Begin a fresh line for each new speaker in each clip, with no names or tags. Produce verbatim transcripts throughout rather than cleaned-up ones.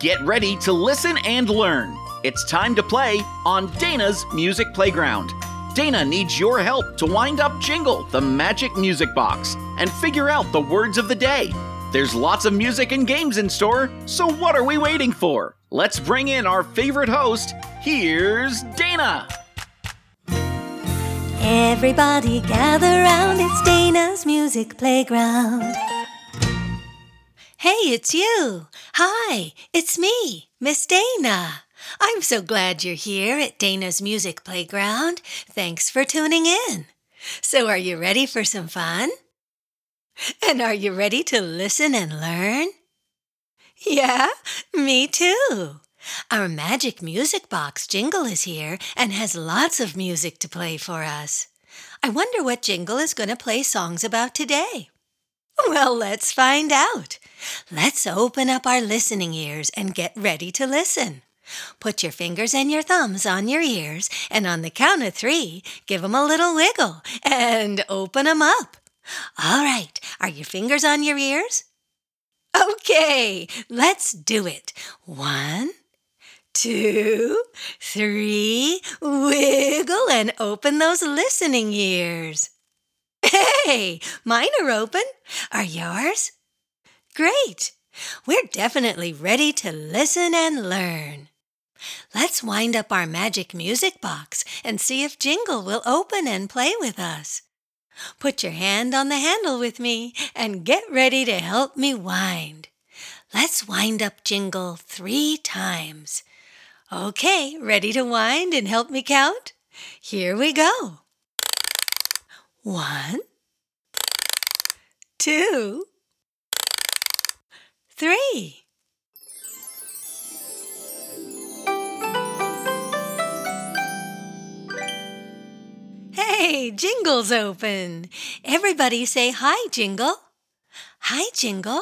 Get ready to listen and learn. It's time to play on Dana's Music Playground. Dana needs your help to wind up Jingle, the magic music box, and figure out the words of the day. There's lots of music and games in store, so what are we waiting for? Let's bring in our favorite host. Here's Dana.
Everybody gather round, it's Dana's Music Playground. Hey, it's you. Hi, it's me, Miss Dana. I'm so glad you're here at Dana's Music Playground. Thanks for tuning in. So are you ready for some fun? And are you ready to listen and learn? Yeah, me too. Our magic music box Jingle is here and has lots of music to play for us. I wonder what Jingle is going to play songs about today. Well, let's find out. Let's open up our listening ears and get ready to listen. Put your fingers and your thumbs on your ears, and on the count of three, give them a little wiggle and open them up. All right, are your fingers on your ears? Okay, let's do it. One, two, three, wiggle and open those listening ears. Hey, mine are open. Are yours? Great. We're definitely ready to listen and learn. Let's wind up our magic music box and see if Jingle will open and play with us. Put your hand on the handle with me and get ready to help me wind. Let's wind up Jingle three times. Okay, ready to wind and help me count? Here we go. One, two, three. Hey, Jingle's open. Everybody say hi, Jingle. Hi, Jingle.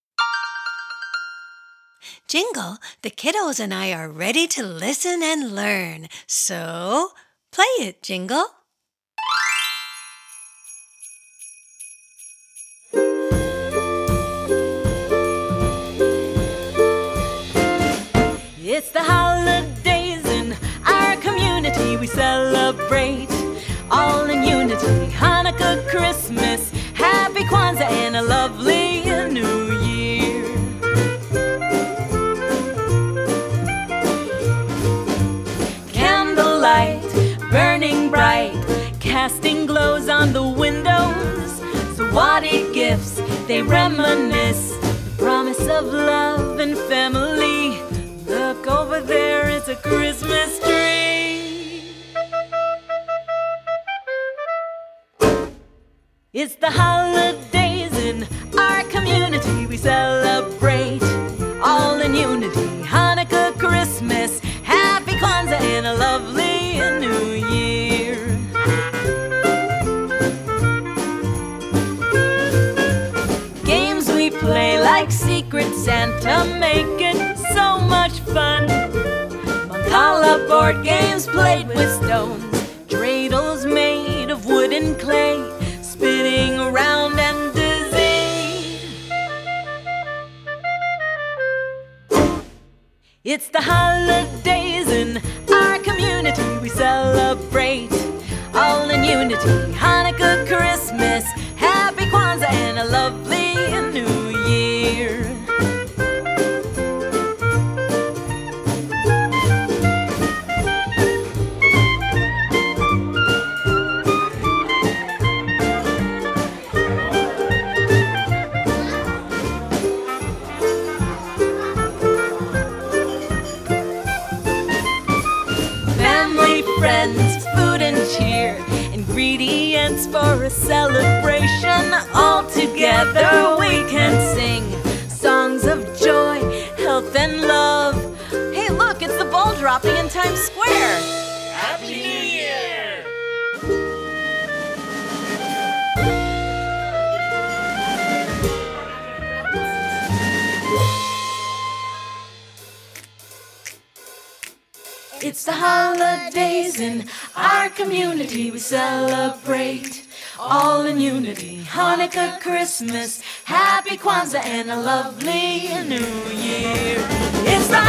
Jingle, the kiddos and I are ready to listen and learn. So, play it, Jingle.
It's the holidays in our community. We celebrate all in unity. Hanukkah, Christmas, Happy Kwanzaa, and a lovely New Year. Candlelight burning bright, casting glows on the windows. So what-a gifts, they reminisce the promise of love and family. Look, over there is a Christmas tree. It's the holidays in our community. We celebrate all in unity. Hanukkah, Christmas, Happy Kwanzaa, and a lovely New Year. Games we play like Secret Santa make it so much fun. Mancala board games played with stones, dreidels made of wood and clay, spinning around and dizzy. It's the holidays in our community. We celebrate all in unity. Hanukkah, Christmas, Happy Kwanzaa, and a lovely New Year. Friends, food and cheer, ingredients for a celebration. All together we can sing songs of joy, health and love. Hey look, it's the ball dropping in Times Square. Happy New Year! It's the holidays in our community. We celebrate all in unity. Hanukkah, Christmas, Happy Kwanzaa, and a lovely New Year. It's the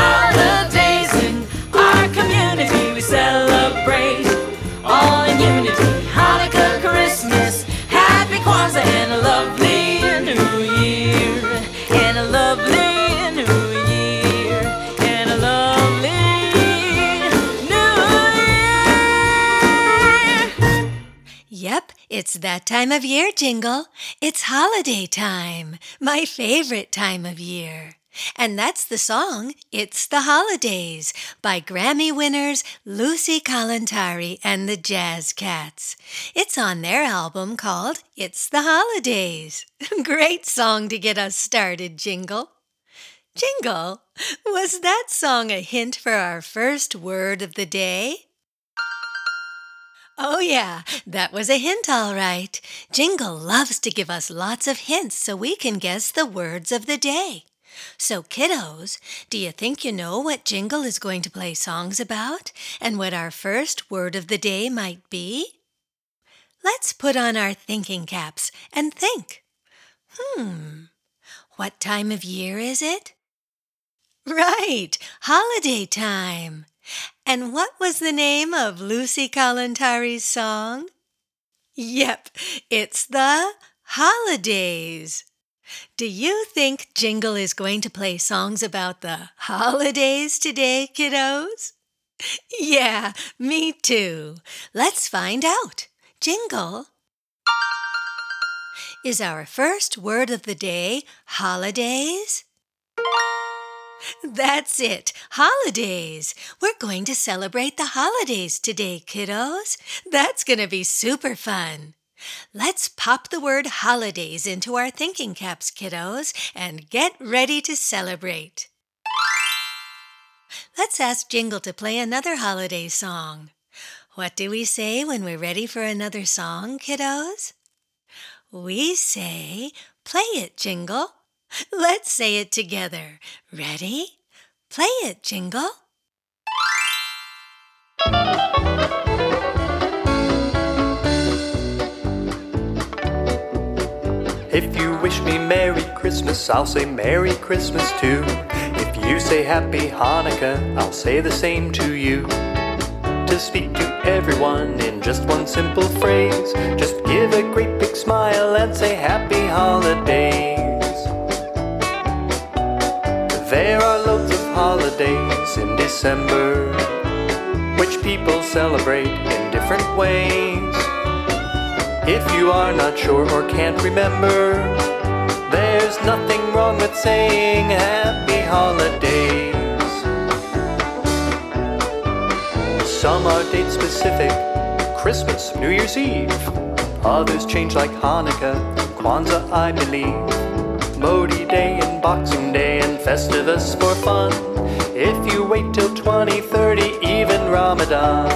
It's that time of year, Jingle. It's holiday time, my favorite time of year. And that's the song, It's the Holidays, by Grammy winners Lucy Kalantari and the Jazz Cats. It's on their album called It's the Holidays. Great song to get us started, Jingle. Jingle, was that song a hint for our first word of the day? Oh yeah, that was a hint all right. Jingle loves to give us lots of hints so we can guess the words of the day. So kiddos, do you think you know what Jingle is going to play songs about and what our first word of the day might be? Let's put on our thinking caps and think. Hmm, what time of year is it? Right, holiday time. And what was the name of Lucy Kalantari's song? Yep, it's the Holidays. Do you think Jingle is going to play songs about the holidays today, kiddos? Yeah, me too. Let's find out. Jingle. Is our first word of the day holidays? That's it, holidays. We're going to celebrate the holidays today, kiddos. That's going to be super fun. Let's pop the word holidays into our thinking caps, kiddos, and get ready to celebrate. Let's ask Jingle to play another holiday song. What do we say when we're ready for another song, kiddos? We say, play it, Jingle. Let's say it together. Ready? Play it, Jingle.
If you wish me Merry Christmas, I'll say Merry Christmas too. If you say Happy Hanukkah, I'll say the same to you. To speak to everyone in just one simple phrase, just give a great big smile and say Happy Holidays. There are loads of holidays in December, which people celebrate in different ways. If you are not sure or can't remember, there's nothing wrong with saying Happy Holidays. Some are date specific, Christmas, New Year's Eve. Others change like Hanukkah, Kwanzaa I believe. Modi Day and Boxing Day and Festivus for fun. If you wait till twenty thirty, even Ramadan.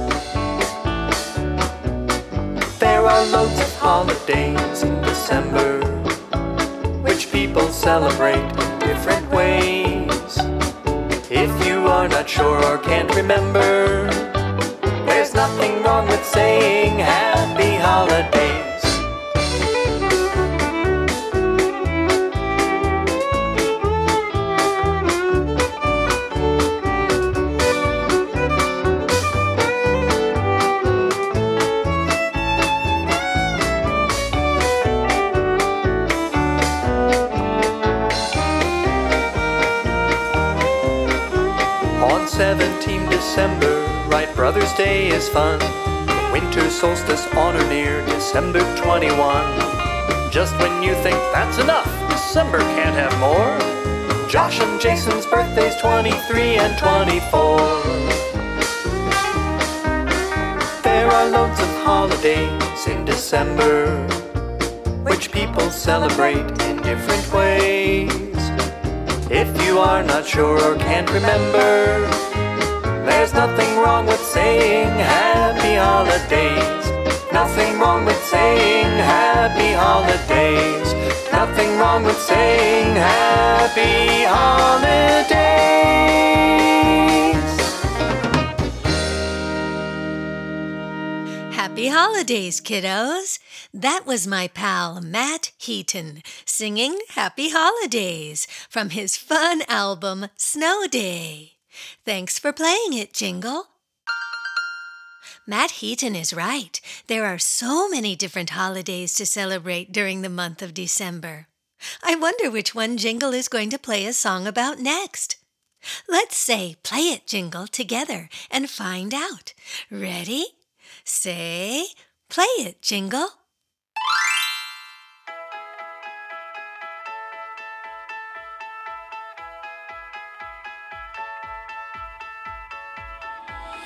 There are loads of holidays in December, which people celebrate in different ways. If you are not sure or can't remember, there's nothing wrong with saying Happy Holidays. seventeenth December, right, Brothers' Day is fun. Winter solstice on or near December twenty-first. Just when you think that's enough, December can't have more. Josh and Jason's birthdays twenty-three and twenty-four. There are loads of holidays in December, which people celebrate in different ways. If you are not sure or can't remember, there's nothing wrong with saying Happy Holidays. Nothing wrong with saying Happy Holidays. Nothing wrong with saying Happy Holidays.
Happy holidays, kiddos. That was my pal Matt Heaton singing Happy Holidays from his fun album Snow Day. Thanks for playing it, Jingle. Matt Heaton is right. There are so many different holidays to celebrate during the month of December. I wonder which one Jingle is going to play a song about next. Let's say Play It, Jingle together and find out. Ready? Say, Play It, Jingle.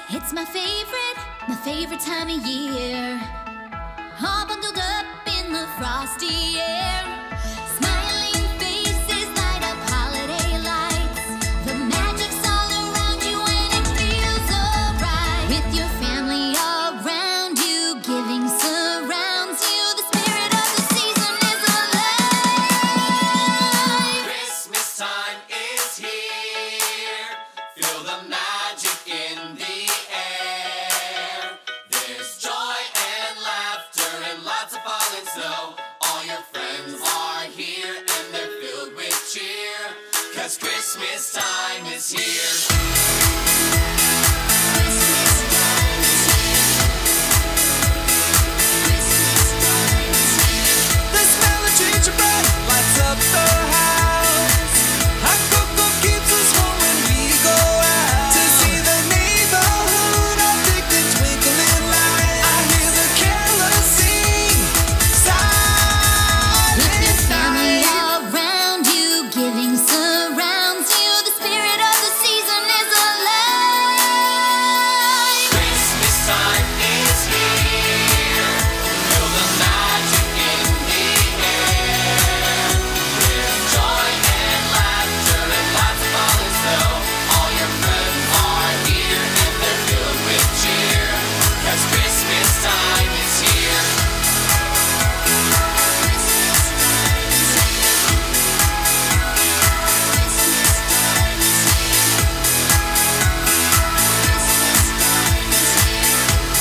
It's my favorite, my favorite time of year. All bundled up in the frosty air. Smiling faces light up holiday lights. The magic's all around you and it feels alright. With your family around you, giving surrounds you. The spirit of the season is alive.
Christmas time is here. Feel the magic in the air. There's joy and laughter and lots of falling snow. All your friends are here and they're filled with cheer. 'Cause Christmas time is here.
Christmas time is here. Christmas time is here.
The smell of gingerbread lights up the house. Hot cocoa keeps us warm when we go out to see the neighborhood all decked in twinkling lights. I hear the carolers sing
With your
Silent
family
Night.
around you, giving surrounds you. The spirit of the season is alive.
Christmas time is here. Feel the magic in the air. There's joy and laughter and lots of falling snow. All your friends are here and they're filled with cheer. 'Cause Christmas time is here.
Christmas time is here. Christmas time is here. Christmas time is here.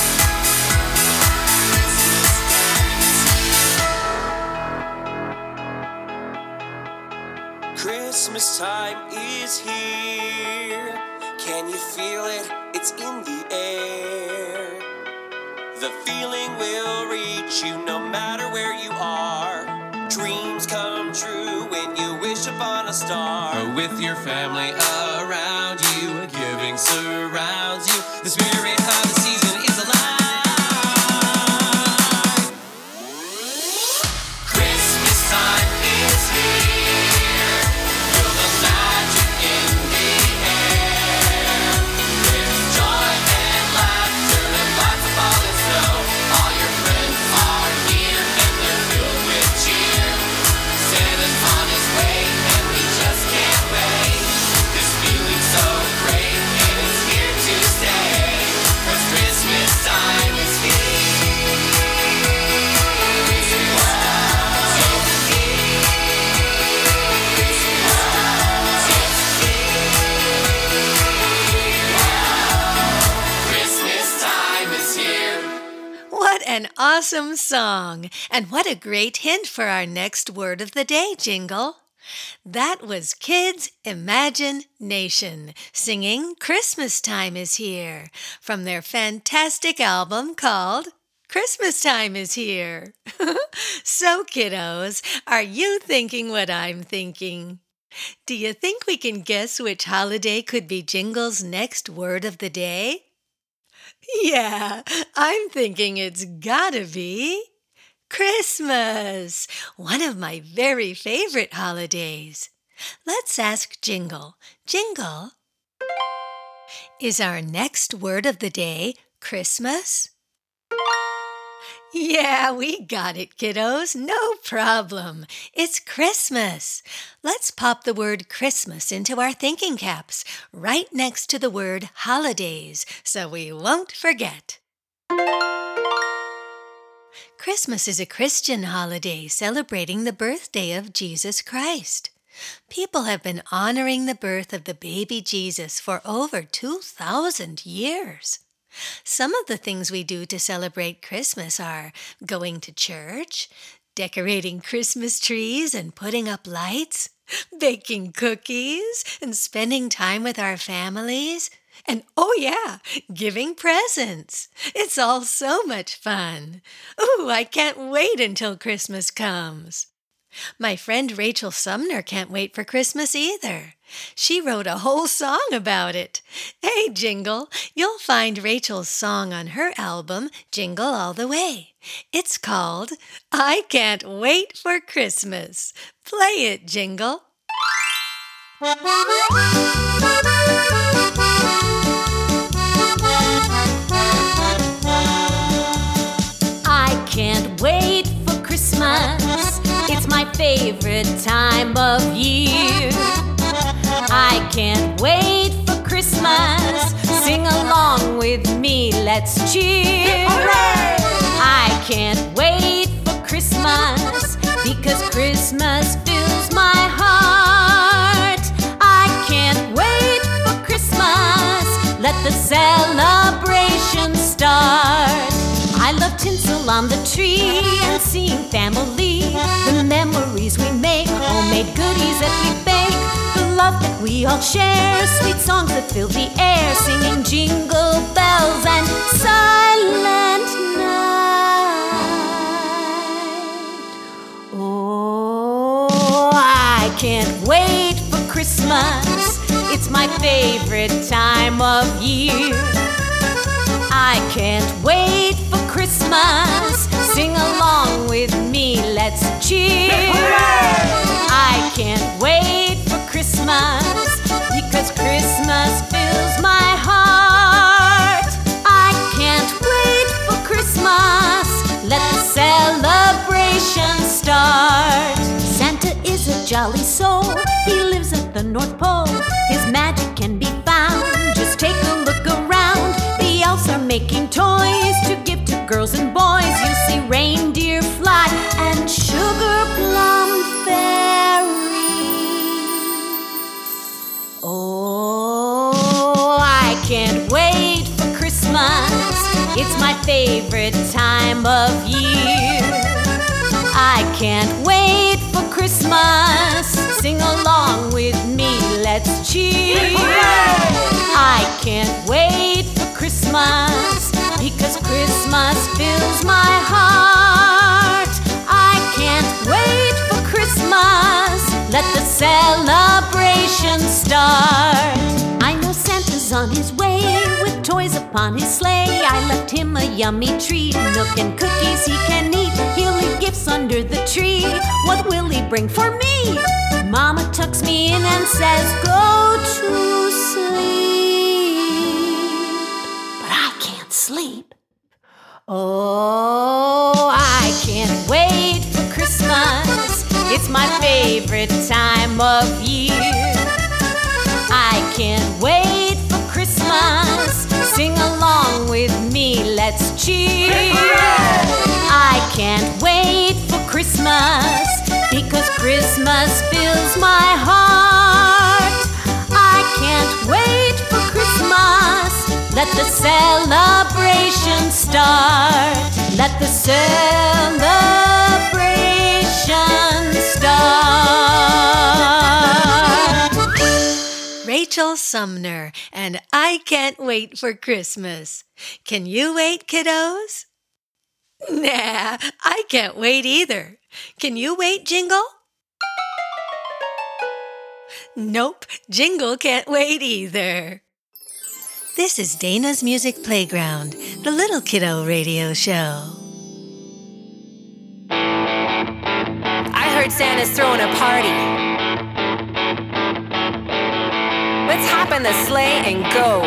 Christmas time is
Christmas time is
here.
here. Can you feel it? It's in the air. The feeling will reach you no matter where you are. Dreams come true when you wish upon a star. With your family around you, giving surrounds you. The spirit of the season is alive.
Christmas time is here. Feel the magic in the air. There's joy and laughter and lots of falling snow. All your friends are here and they're filled with cheer. Santa's on his way and we just can't wait. This feeling's so great and it's here to stay. 'Cause Christmas time is here. Christmas time is here.
What an awesome song! And what a great hint for our next word of the day, Jingle. That was Kids Imagine Nation singing Christmas Time is Here from their fantastic album called Christmas Time is Here. So, kiddos, are you thinking what I'm thinking? Do you think we can guess which holiday could be Jingle's next word of the day? Yeah, I'm thinking it's gotta be Christmas, one of my very favorite holidays. Let's ask Jingle. Jingle, is our next word of the day Christmas? Yeah, we got it, kiddos. No problem. It's Christmas. Let's pop the word Christmas into our thinking caps right next to the word holidays so we won't forget. Christmas is a Christian holiday celebrating the birthday of Jesus Christ. People have been honoring the birth of the baby Jesus for over two thousand years. Some of the things we do to celebrate Christmas are going to church, decorating Christmas trees and putting up lights, baking cookies, and spending time with our families. And oh yeah, giving presents. It's all so much fun. Ooh, I can't wait until Christmas comes. My friend Rachel Sumner can't wait for Christmas either. She wrote a whole song about it. Hey, Jingle, you'll find Rachel's song on her album, Jingle All the Way. It's called I Can't Wait for Christmas. Play it, Jingle.
favorite time of year. I can't wait for Christmas. Sing along with me, let's cheer. I can't wait for Christmas because Christmas fills my heart. I can't wait for Christmas. Let the celebration start. I love tinsel on the tree and seeing family. The memories we make, homemade goodies that we bake. The love that we all share, sweet songs that fill the air. Singing jingle bells and silent night. Oh, I can't wait for Christmas. It's my favorite time of year. I can't wait for Christmas. Sing along with me, let's cheer. I can't wait for Christmas because Christmas fills my heart. I can't wait for Christmas. Let the celebration start. Santa is a jolly soul. He lives at the North Pole. His magic can be found. Just take a look around. The elves are making toys to give to girls and boys. You see reindeer fly and sugar plum fairies. Oh, I can't wait for Christmas. It's my favorite time of year. I can't wait for Christmas. Sing along with me, let's cheer. I can't wait for Christmas because Christmas fills my heart. I can't wait for Christmas. Let the celebration start. I know Santa's on his way with toys upon his sleigh. I left him a yummy treat, milk and cookies he can eat. He'll leave gifts under the tree. What will he bring for me? Mama tucks me in and says, go to sleep. But I can't sleep. Oh, I can't wait for Christmas. It's my favorite time of year. I can't wait for Christmas. Sing along with me, let's cheer. I can't wait for Christmas because Christmas fills my heart. I can't wait for Christmas. Let the celebration start. Let the celebration start.
Rachel Sumner, and I can't wait for Christmas. Can you wait, kiddos? Nah, I can't wait either. Can you wait, Jingle? Nope, Jingle can't wait either. This is Dana's Music Playground, the Little Kiddo Radio Show.
I heard Santa's throwing a party. Let's hop in the sleigh and go.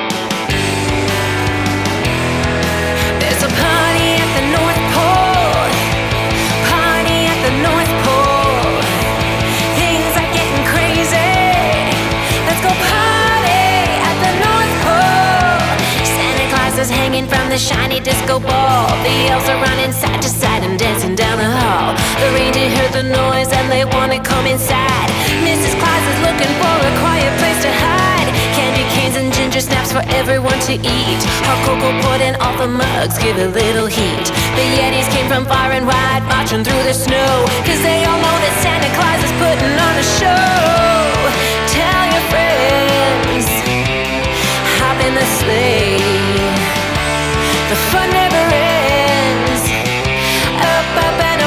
There's a party at the North Pole. Party at the North Pole. Things are getting crazy. Let's go party at the North Pole. Santa Claus is hanging from the shiny disco ball. The elves are running side to side and dancing down the hall. The reindeer heard the noise and they want to come inside. Missus Claus is looking for a quiet place to hide. Candy canes and ginger snaps for everyone to eat. Hot cocoa poured in all the mugs, give a little heat. The Yetis came from far and wide, marching through the snow, cause they all know that Santa Claus is putting on a show. Tell your friends, hop in the sleigh. The fun never ends. Up, up and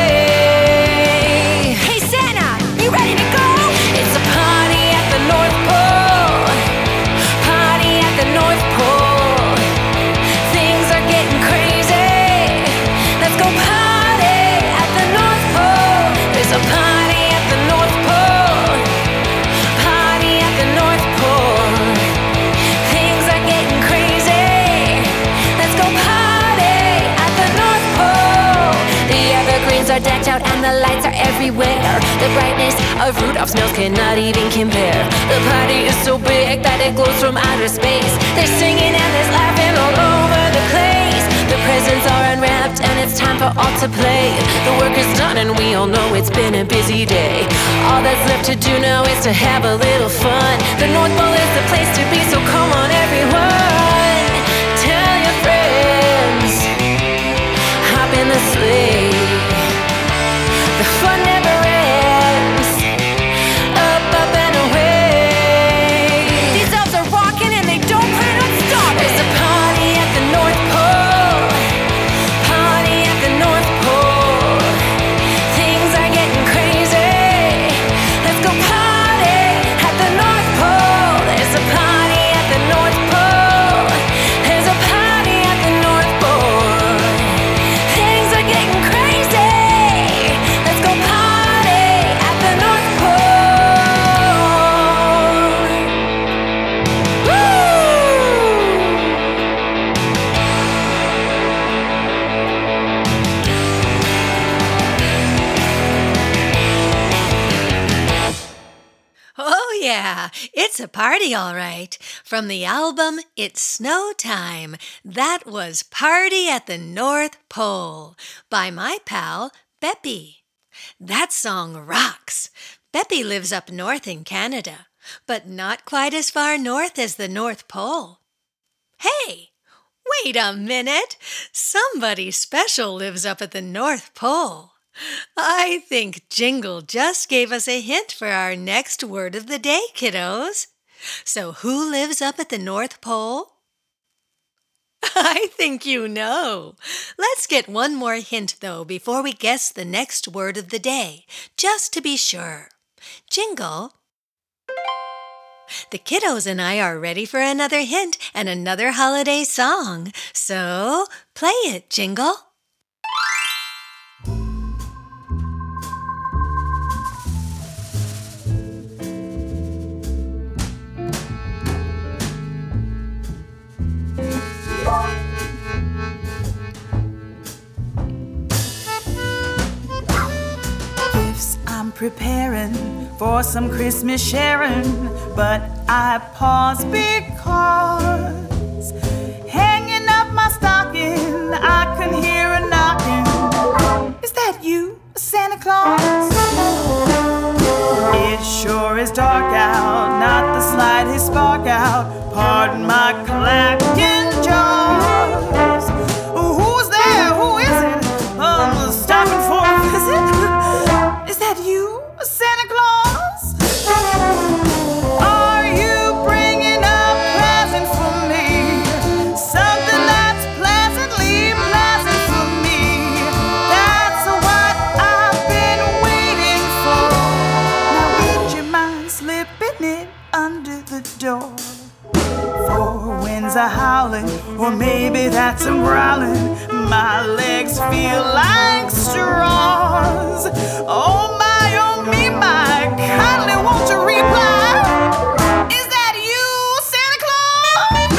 away. Hey Santa, you ready to go? It's a party at the North Pole. Party at the North Pole. Things are getting crazy. Let's go party at the North Pole. There's a party at the North Pole. Party at the North Pole. Things are getting crazy. Let's go party. taste of Rudolph's nose cannot even compare. The party is so big that it glows from outer space. There's singing and there's laughing all over the place. The presents are unwrapped and it's time for all to play. The work is done and we all know it's been a busy day. All that's left to do now is to have a little fun. The North Pole is the place to be, so come on everyone. Tell your friends, hop in the sleigh. The fun never ends. Up, up and away. These elves are rocking and they don't plan on stopping. There's a party at the North Pole. Party at the North Pole. Things are getting crazy. Let's go party at the North Pole. There's a party at the North Pole. There's a party at the North Pole. Things are getting crazy. Let's go party at the North Pole. Woo!
Oh, yeah, it's a party, all right. From the album It's Snow Time, that was Party at the North Pole by my pal, Beppy. That song rocks. Beppy lives up north in Canada, but not quite as far north as the North Pole. Hey, wait a minute. Somebody special lives up at the North Pole. I think Jingle just gave us a hint for our next word of the day, kiddos. So who lives up at the North Pole? I think you know. Let's get one more hint, though, before we guess the next word of the day, just to be sure. Jingle. The kiddos and I are ready for another hint and another holiday song. So play it, Jingle.
Gifts I'm preparing for some Christmas sharing, but I pause because hanging up my stocking, I can hear a knocking. Is that you, Santa Claus? It sure is dark out, not the slightest spark out. Pardon my clacking jaws. Who's there? Who is it? Um, stopping for a visit? Is that you, Santa Claus? Are you bringing a present for me? Something that's pleasantly pleasant for me. That's what I've been waiting for. Now would you mind slipping it under the door? Four winds are howling, or maybe that's I'm growling. My legs feel like straws. Oh my, oh me, my, kindly won't you reply? Is that you, Santa Claus?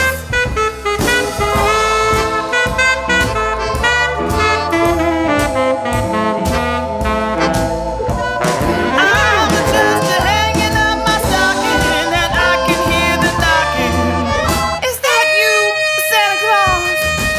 I'm just hanging up my stocking and I can hear the knocking. Is that you, Santa Claus?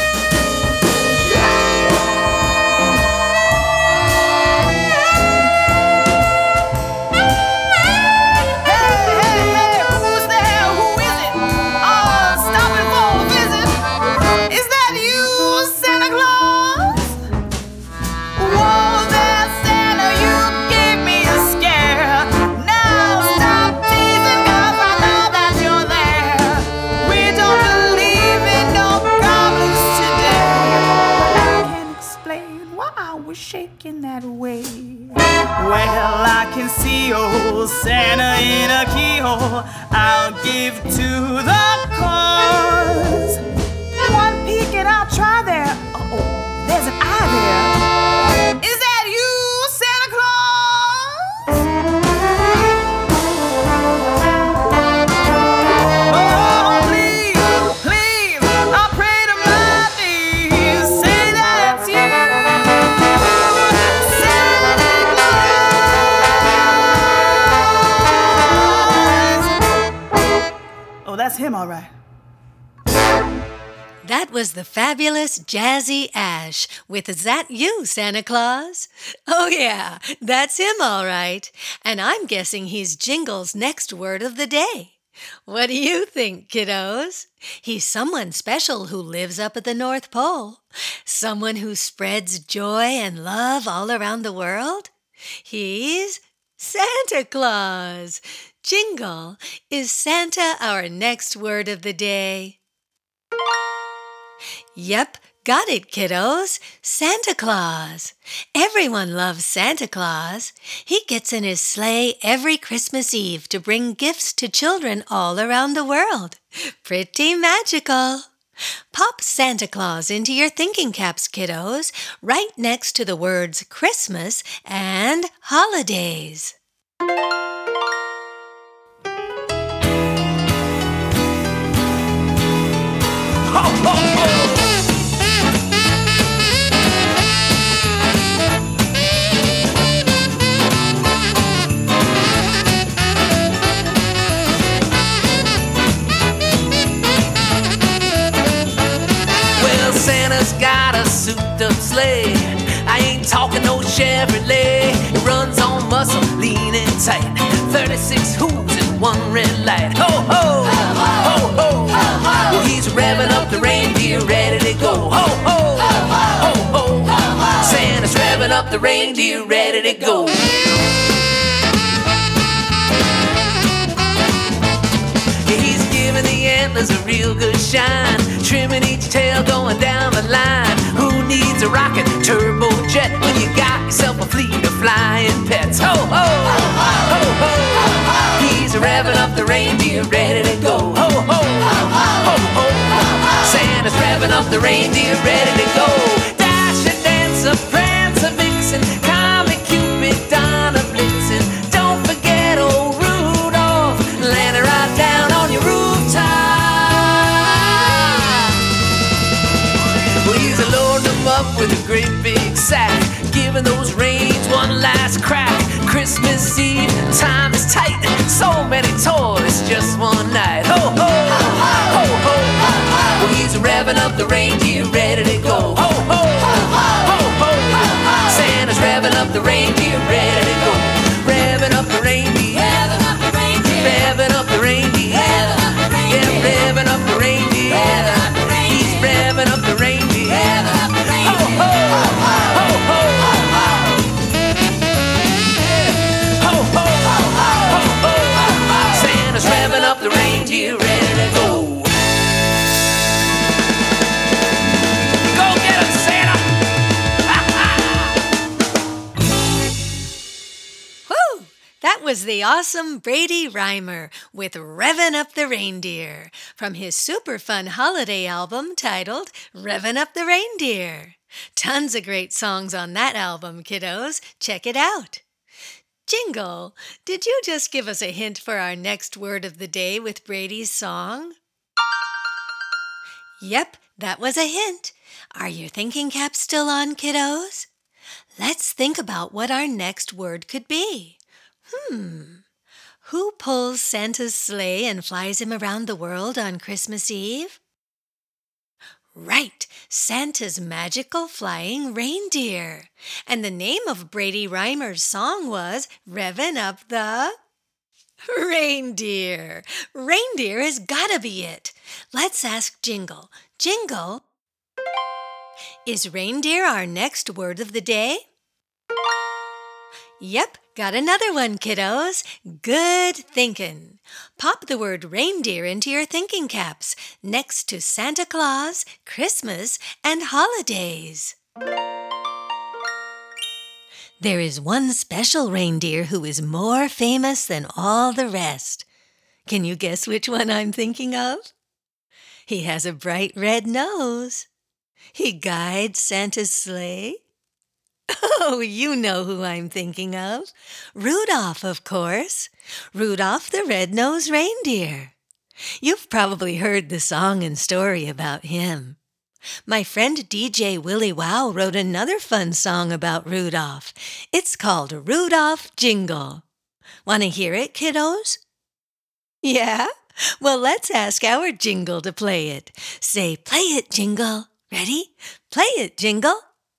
Hey, hey, hey, who's there? Who is it? Oh, stopping for a visit. Is that you, Santa Claus? Whoa there, Santa, you gave me a scare. Now stop teasing, 'cause I know that you're there. We don't believe in no goblins today. I can't explain why I was shaking that way. Well, I can see old Santa in a keyhole. I'll give to the cause. One peek and I'll try there. Oh, there's an eye there. Is that you, Santa Claus? Oh, please, please, I pray to my knees. Say that it's you, Santa Claus. that's him, all right.
That was the fabulous Jazzy Ash with Is That You, Santa Claus? Oh yeah, that's him all right. And I'm guessing he's Jingle's next word of the day. What do you think, kiddos? He's someone special who lives up at the North Pole. Someone who spreads joy and love all around the world. He's Santa Claus. Jingle, is Santa our next word of the day? Yep, got it, kiddos. Santa Claus. Everyone loves Santa Claus. He gets in his sleigh every Christmas Eve to bring gifts to children all around the world. Pretty magical. Pop Santa Claus into your thinking caps, kiddos, right next to the words Christmas and holidays.
Well, Santa's got a souped-up sleigh. I ain't talking no Chevrolet. It runs on muscle, lean and tight. thirty-six hooves and one red light. Ho, ho, ho, ho, ho. Well, he's revving up the reindeer, ready to go. Ho, ho, ho, ho, ho. Santa's revving up the reindeer, ready to go. He's giving the antlers a real good shine, trimming each tail going down the line. Who needs a rocket turbo jet when you got yourself a fleet of flying pets? Ho, ho, ho, ho. He's revving up the reindeer, ready to go. Ho, ho, ho, ho. Santa's revving up the reindeer, ready to go. Dasher, Dancer, Prancer, Vixen, Comet, Cupid, Donner, Blitzen. Don't forget old Rudolph, landing right down on your rooftop. Well, he's loading them up with a great big sack, giving those reins one last crack. Christmas Eve, time is tight, so many toys, just one night. Ho, ho, ho, ho, ho. Well, he's revving up the reindeer, ready to go. Ho, ho, ho, ho. Santa's revving up the reindeer, ready to go. Revving up the reindeer, revving up the reindeer, revving up the reindeer, yeah, revving up the reindeer. He's revving up the reindeer. Ho, ho, ho, ho, ho. Ho, ho, ho, ho. Santa's revving up the reindeer, ready to go. Go get him, Santa!
Woo! That was the awesome Brady Reimer with Revvin' Up the Reindeer from his super fun holiday album titled Revvin' Up the Reindeer. Tons of great songs on that album, kiddos. Check it out. Jingle, did you just give us a hint for our next word of the day with Brady's song? Yep, that was a hint. Are your thinking caps still on, kiddos? Let's think about what our next word could be. Hmm. Who pulls Santa's sleigh and flies him around the world on Christmas Eve? Right, Santa's magical flying reindeer. And the name of Brady Reimer's song was Revvin' Up the Reindeer. Reindeer has gotta be it. Let's ask Jingle. Jingle, is reindeer our next word of the day? Yep, got another one, kiddos. Good thinking. Pop the word reindeer into your thinking caps next to Santa Claus, Christmas, and holidays. There is one special reindeer who is more famous than all the rest. Can you guess which one I'm thinking of? He has a bright red nose. He guides Santa's sleigh. Oh, you know who I'm thinking of. Rudolph, of course. Rudolph the Red-Nosed Reindeer. You've probably heard the song and story about him. My friend D J Willie Wow wrote another fun song about Rudolph. It's called Rudolph Jingle. Want to hear it, kiddos? Yeah? Well, let's ask our Jingle to play it. Say, play it, Jingle. Ready? Play it, Jingle.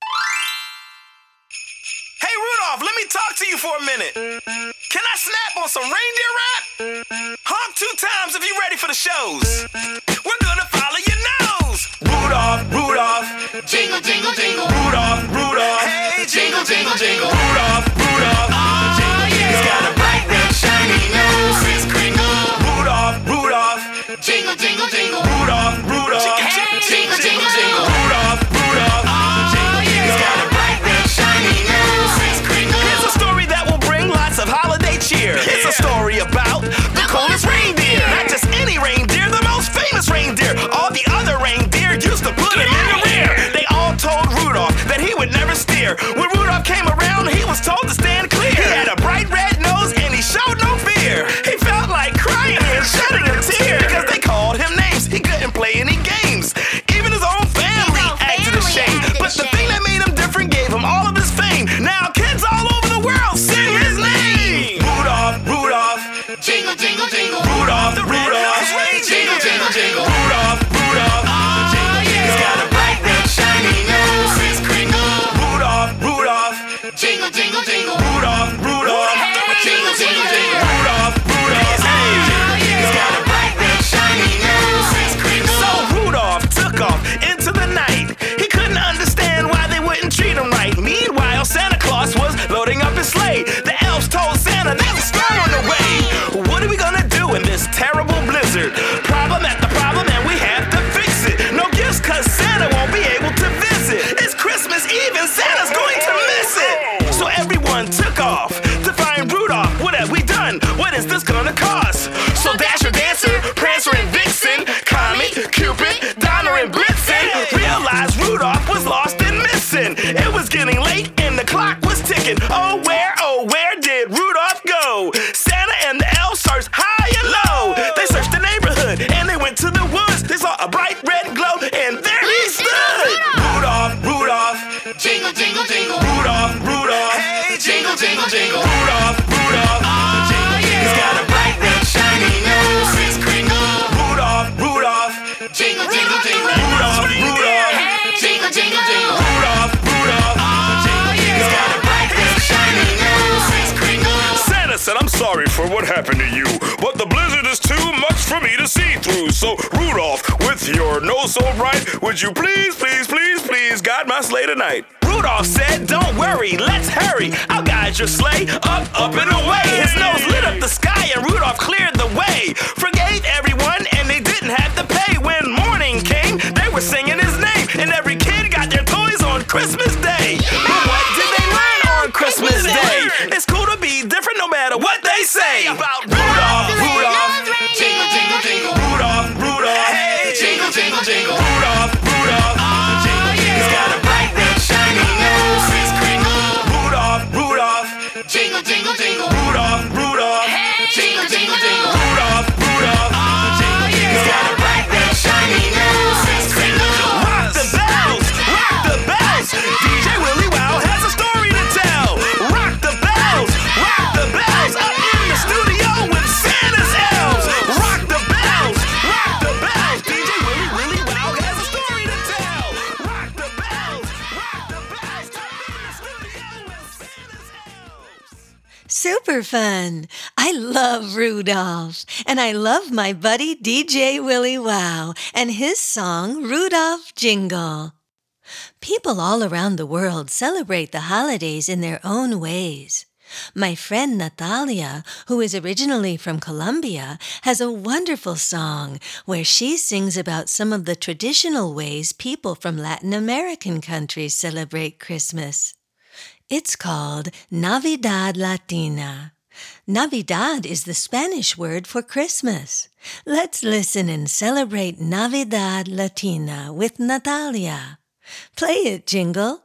Hey, Rudolph, let me talk to you for a minute. Can I snap on some reindeer rap? Honk two times if you're ready for the shows. We're gonna follow your nose. Rudolph, Rudolph, jingle, jingle, jingle. Rudolph, Rudolph, hey, jingle, jingle, jingle. Rudolph, Rudolph, oh, yeah. He's got a bright red shiny nose. Kris Kringle. Rudolph, Rudolph, jingle, jingle, jingle. Rudolph, Rudolph, hey, jingle, jingle, jingle. Rudolph, Rudolph, oh, yeah. He's got a bright red shiny nose. Kris Kringle. Here's a story that will bring lots of holiday cheer. It's a story about the coolest reindeer. Not just any reindeer, the most famous reindeer. All the other reindeer used to put him in the rear. They all told Rudolph that he would never steer. When Rudolph came around, he was told to stand clear. He had a bright red nose and he showed no fear. He felt like crying and shedding a tear because they called him names. He couldn't play any games. Even his own family acted ashamed. But the thing that made him different gave him all of his fame. Now kids all over the world sing his name. Rudolph, Rudolph, jingle, jingle, jingle. Rudolph, the Rudolph, jingle, jingle, jingle. Rudolph, Rudolph, oh, yeah. He's got a bright red shiny nose. Kris Kringle. Rudolph, Rudolph, jingle, jingle, jingle. Rudolph, Rudolph, jingle, jingle, jingle. Rudolph, Rudolph, hey, he's got a bright red shiny nose. Kris Kringle. So Rudolph took off into the night. He couldn't understand why they wouldn't treat him right. Meanwhile, Santa Claus was loading up his sleigh. The elves told Santa there's a storm on the way. What are we gonna do in this terrible blizzard? Problem at the problem and we have to fix it. No gifts cause Santa won't be able to visit. It's Christmas Eve and Santa's going to miss it. So everyone took off to find Rudolph. What have we done? What is this gonna cost? So Dasher, Dancer, Prancer and Vixen, Comet, Cupid, Donner and Blitzen realized Rudolph was lost and missing. It was getting late and the clock was ticking. Oh where, oh where did Rudolph go? Santa and the elves searched high and low. They searched the neighborhood and they went to the woods. They saw a bright red glow and there he stood. Rudolph, Rudolph, jingle, jingle, jingle. Rudolph, Rudolph, hey, jingle, jingle, jingle. Rudolph, Rudolph, oh, yeah. He's got a bright red shiny nose. Kris Kringle. Rudolph, Rudolph, jingle, jingle, jingle. Rudolph, Rudolph, hey, jingle, jingle, jingle. Rudolph, Rudolph, oh, yeah. He's got a bright red shiny nose. Kris Kringle. Santa said, I'm sorry for what happened to you, but the blizzard is too much for me to see through. So Rudolph, with your nose so bright, would you please, please, please, please guide my sleigh tonight? Rudolph said, don't worry, let's hurry. I'll guide your sleigh up, up and away. His nose lit up the sky and Rudolph cleared the way. Forgave everyone and they didn't have to pay. When morning came, they were singing his name. And every kid got their toys on Christmas Day. But what did they learn on Christmas Day? It's cool to be different no matter what they say. About Rudolph, Rudolph, jingle, jingle, jingle. Rudolph, Rudolph, hey, jingle, jingle, jingle. Rudolph, Rudolph, oh, yeah. He's got a bright red shiny nose. Kris Kringle. Rudolph, Rudolph, jingle, jingle, jingle. Rudolph, Rudolph, hey, jingle, jingle, jingle. Rudolph, Rudolph, oh, yeah. He's got a bright red shiny nose. Kris Kringle. Rock the bells, rock the bells. D J Willie Wow has a story to tell. Rock the bells, rock the bells. Up in the studio with Santa's elves. Rock the bells, rock the bells. D J Willie Willie Wow has a story to tell. Rock the bells, rock the bells. Up in the studio with Santa's elves.
Super fun. I love Rudolph. And I love my buddy D J Willie Wow and his song Rudolph Jingle. People all around the world celebrate the holidays in their own ways. My friend Natalia, who is originally from Colombia, has a wonderful song where she sings about some of the traditional ways people from Latin American countries celebrate Christmas. It's called Navidad Latina. Navidad is the Spanish word for Christmas. Let's listen and celebrate Navidad Latina with Natalia. Play it, Jingle.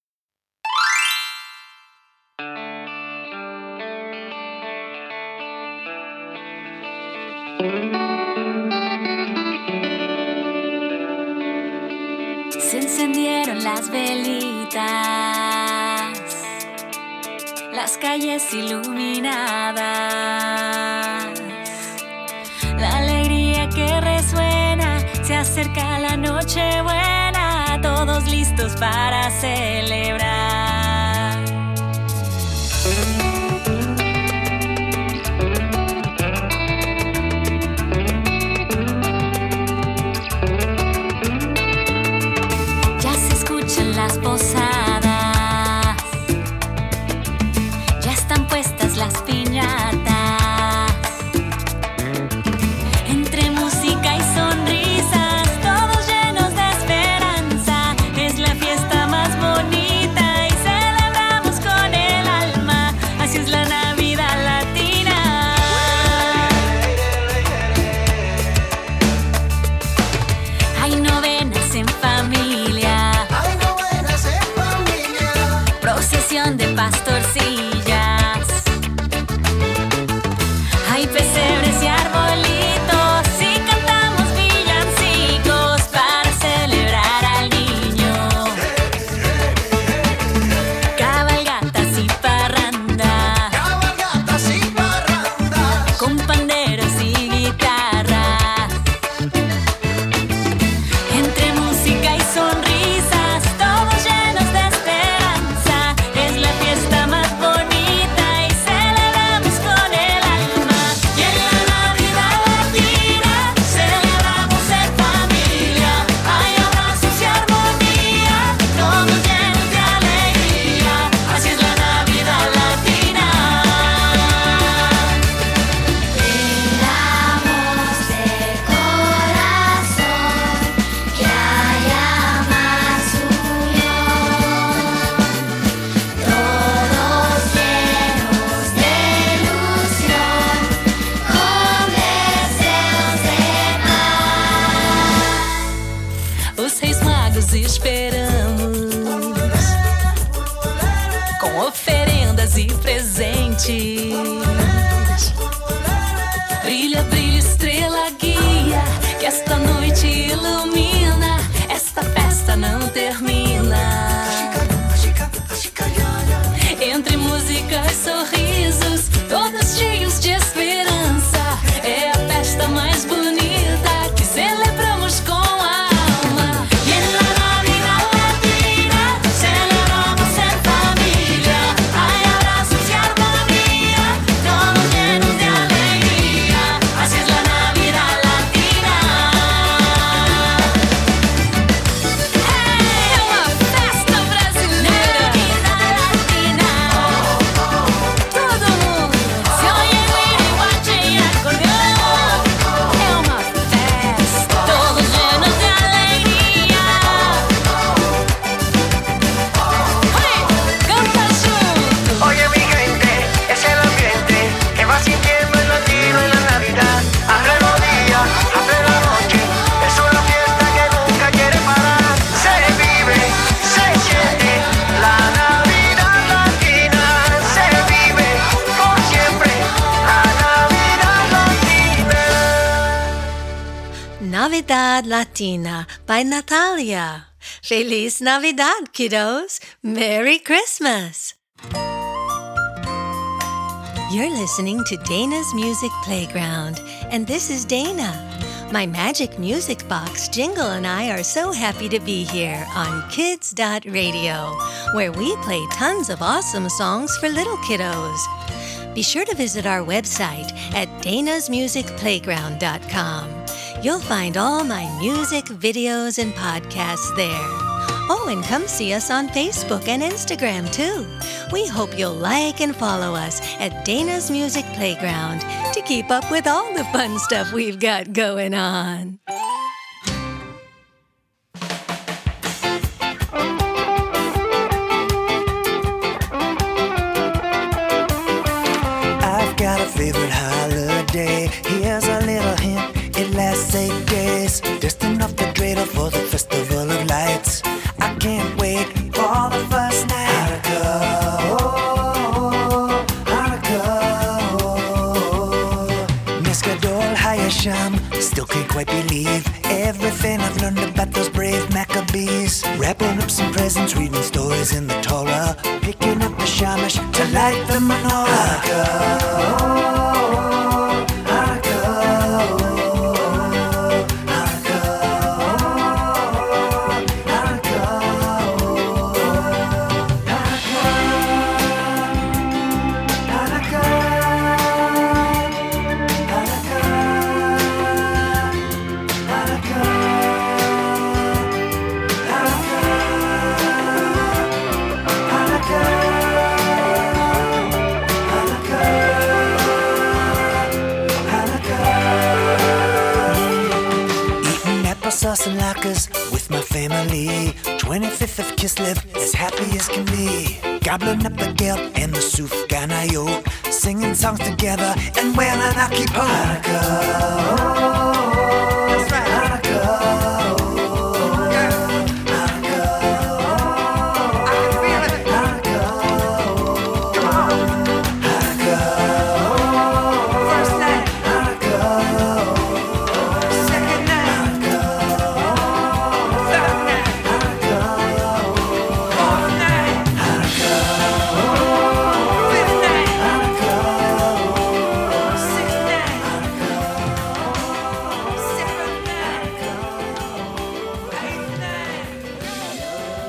Se encendieron las velitas, las calles iluminadas, la alegría Se acerca la noche buena, todos listos para celebrar. Ya se escuchan las posadas, ya están puestas las piñatas. Entre música y sonrisas, todos llenos de esperanza, es la fiesta más bonita y celebramos con el alma. Así es la Navidad latina. Hay novenas en familia,
Hay novenas en familia.
procesión de pastorcillas. Hay pesebres y arbolitos y cantamos villancicos para celebrar al niño. Cabalgatas y parranda,
Cabalgatas y parrandas.
con panderos y guitarras. Entre música y sonrisas, todos llenos de esperanza, es la fiesta más bonita y celebramos con el alma. Y en la Navidad latina celebramos en familia, hay abrazos y armonía, todos llenos de alegría. Así es la Navidad latina.
Esperamos de corazón que haya más unión, todos llenos de ilusión, con deseos de paz.
Os Reis Magos esperamos, com oferendas e presentes. Brilha, brilha, estrela guia, que esta noite ilumina, esta festa não termina. Entre música e sorrisos, todos cheios de esperança, é a festa mais bonita que celebramos com a alma. E en la Navidad latina celebramos en familia, hay abrazos y armonía, todos llenos de alegría. Así es la Navidad latina. Hey, é uma festa brasileira. Navidad latina. Todo mundo se oye guirihuache y acordeón. É uma festa, todos llenos de alegría. Hey, canta junto.
Oye mi gente, es el ambiente que va sintiendo el latino en la Navidad. Abre los días, abre la noche, es una fiesta que nunca quiere parar. Se vive, se siente la Navidad latina. Se vive por siempre la Navidad latina.
Navidad Latina by Natalia. Feliz Navidad, kiddos. Merry Christmas. You're listening to Dana's Music Playground, and this is Dana. My Magic Music Box Jingle and I are so happy to be here on Kids dot Radio, where we play tons of awesome songs for little kiddos. Be sure to visit our website at danas music playground dot com. You'll find all my music, videos, and podcasts there. Oh, and come see us on Facebook and Instagram, too. We hope you'll like and follow us at Dana's Music Playground to keep up with all the fun stuff we've got going on.
I've got a favorite holiday. Here's a little hint. It lasts eight days. Destined off the dreidel for the Festival of Lights. I can't wait for the first night. Hanukkah, Hanukkah. Mescadol, Hayasham. Still can't quite believe everything I've learned about those brave Maccabees. Wrapping up some presents, reading stories in the Torah. Picking up the shamash to light the menorah. Hanukkah, Hanukkah, Hanukkah. sauce and latkes with my family. twenty-fifth of Kislev, as happy as can be. Gobbling up the gelt and the suf ganayot, singing songs together and wearing an akipo. Hanukkah, oh, that's right. Hanukkah, oh, girl. Hanukkah, oh, I can feel it. Hanukkah, oh, come on. Hanukkah, oh, first night. Hanukkah, oh, second night. Hanukkah, oh, third night. Hanukkah, oh, fourth night. Hanukkah, oh, fifth night. Hanukkah, oh, sixth night. Hanukkah, oh, seventh night. Hanukkah, eighth night.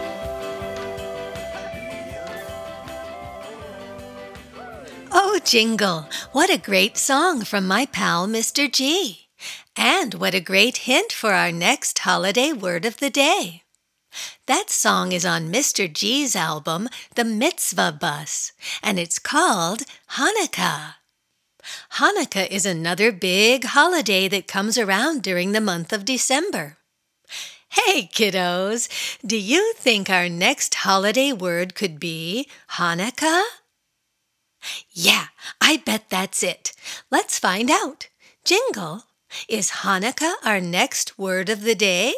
Oh, Jingle, what a great song from my pal, Mister G. And what a great hint for our next holiday word of the day. That song is on Mister G's album, The Mitzvah Bus, and it's called Hanukkah. Hanukkah is another big holiday that comes around during the month of December. Hey, kiddos, do you think our next holiday word could be Hanukkah? Yeah, I bet that's it. Let's find out. Jingle, is Hanukkah our next word of the day?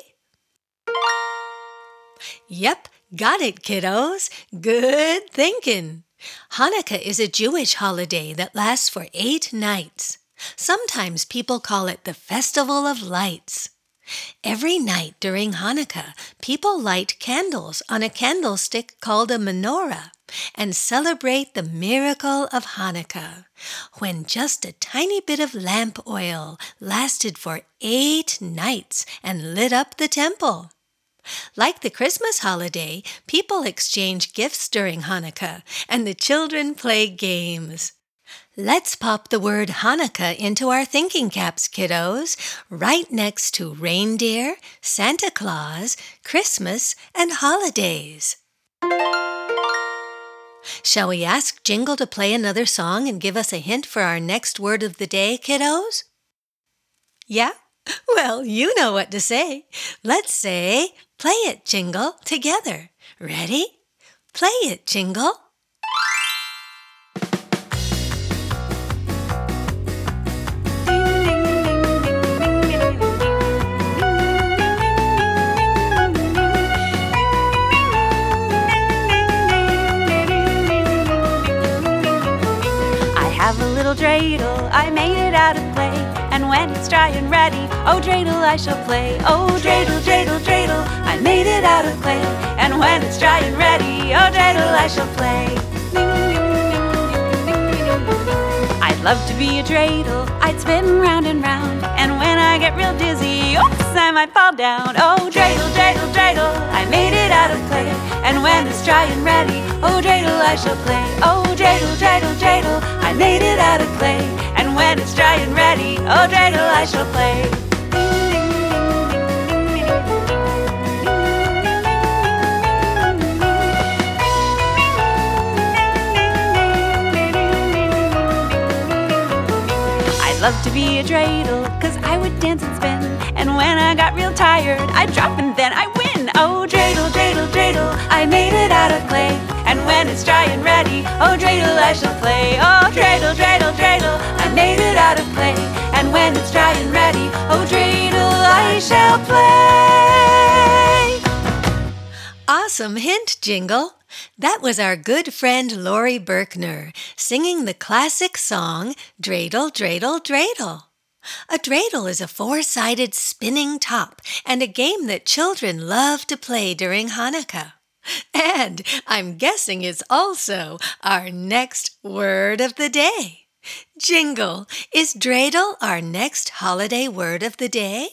Yep, got it, kiddos. Good thinking. Hanukkah is a Jewish holiday that lasts for eight nights. Sometimes people call it the Festival of Lights. Every night during Hanukkah, people light candles on a candlestick called a menorah and celebrate the miracle of Hanukkah, when just a tiny bit of lamp oil lasted for eight nights and lit up the temple. Like the Christmas holiday, people exchange gifts during Hanukkah, and the children play games. Let's pop the word Hanukkah into our thinking caps, kiddos, right next to reindeer, Santa Claus, Christmas, and holidays. Shall we ask Jingle to play another song and give us a hint for our next word of the day, kiddos? Yeah? Well, you know what to say. Let's say, play it, Jingle, together. Ready? Play it, Jingle.
I have a little dreidel, I made it out of clay, and when it's dry and ready, oh dreidel I shall play. Oh dreidel, dreidel, dreidel, I made it out of clay, and when it's dry and ready, oh dreidel I shall play. I'd love to be a dreidel, I'd spin round and round, and when I get real dizzy, oops, I might fall down. Oh dreidel, dreidel, dreidel, I made it out of clay, and when it's dry and ready, oh dreidel I shall play. Oh dreidel, dreidel, dreidel, I made it out of clay, and when it's dry and ready, oh dreidel I shall play. I'd love to be a dreidel, cause I would dance and spin, and when I got real tired, I'd drop and then I win. Oh dreidel, dreidel, dreidel, I made it out of clay, and when it's dry and ready, oh dreidel I shall play. Oh dreidel, dreidel, dreidel, I made it out of clay, and when it's dry and ready, oh dreidel I shall play.
Awesome hint, Jingle. That was our good friend Lori Berkner singing the classic song Dreidel, Dreidel, Dreidel. A dreidel is a four-sided spinning top and a game that children love to play during Hanukkah. And I'm guessing it's also our next word of the day. Jingle, is dreidel our next holiday word of the day?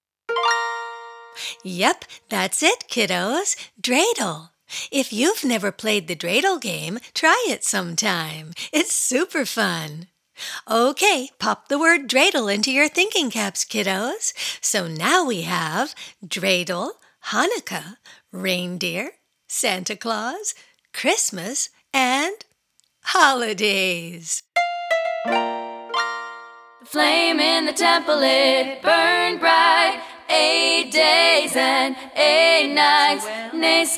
Yep, that's it, kiddos, dreidel. If you've never played the dreidel game, try it sometime. It's super fun. Okay, pop the word dreidel into your thinking caps, kiddos. So now we have dreidel, Hanukkah, reindeer, Santa Claus, Christmas, and holidays.
The flame in the temple, it burned bright. eight days and eight nights. Nes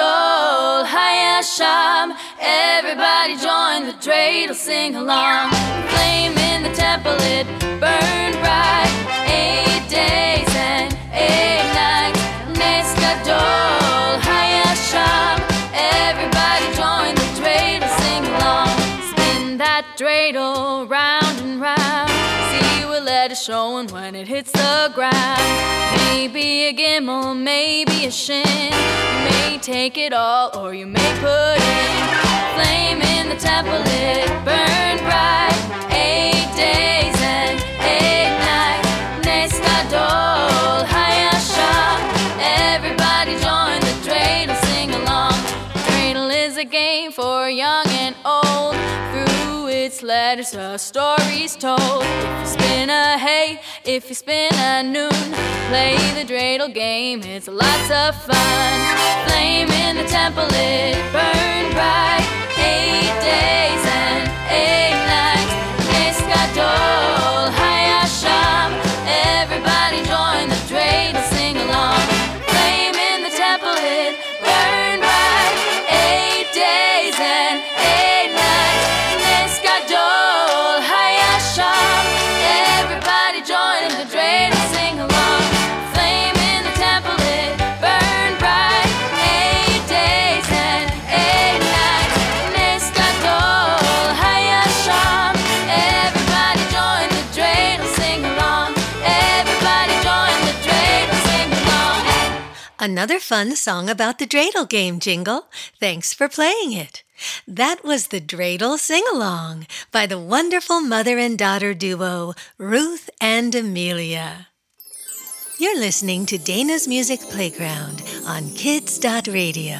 Gadol Hayasham. Everybody join the dreidel, sing along. Flame in the temple, it burned bright. Eight days and eight nights. Nes Gadol Hayasham. Everybody join the dreidel, sing along. Spin that dreidel round and round. See what letter's showing when it hits the ground. Maybe a gimel, maybe a shin. You may take it all or you may put in. Flame in the temple, it burned bright. Eight days and eight nights. Nes Gadol Hayasham. Everybody join the dreidel, sing along. Dreidel is a game for young and old. Through its letters a story's told. If you spin a hay, if you spin a noon, play the dreidel game, it's lots of fun. Flame in the temple, it burned bright. Eight days and eight nights. Nes Gadol Hayasham. Everybody join the dreidel, sing along. Flame in the temple, it burned bright. Eight days and eight nights. Nes Gadol Hayasham. Everybody join the dreidel, sing along. Flame in the temple, it burned bright. Eight days and eight nights. Nes Gadol Hayasham. Everybody join the dreidel, sing along. Everybody join the dreidel, sing along.
Another fun song about the dreidel game, Jingle. Thanks for playing it. That was the Dreidel Sing-Along by the wonderful mother and daughter duo, Ruth and Amelia. You're listening to Dana's Music Playground on Kids dot Radio.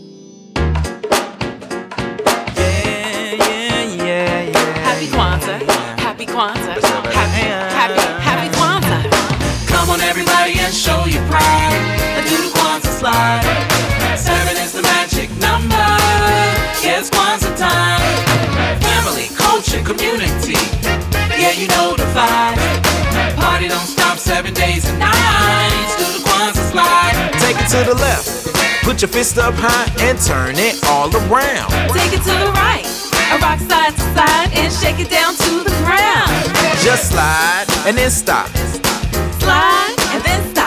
Yeah, yeah, yeah, yeah.
Happy Kwanzaa, happy Kwanzaa, happy, happy, happy Kwanzaa.
Come on, everybody, and show your pride. And do the Kwanzaa slide. Seven is the magic number. Yeah, it's Kwanzaa time. Family, culture, community. Yeah, you know the vibe. Party don't stop seven days and nights. Do the Kwanzaa slide.
Take it to the left. Put your fist up high and turn it all around.
Take it to the right, a rock side to side and shake it down to the ground.
Just slide and then stop.
Slide and then stop.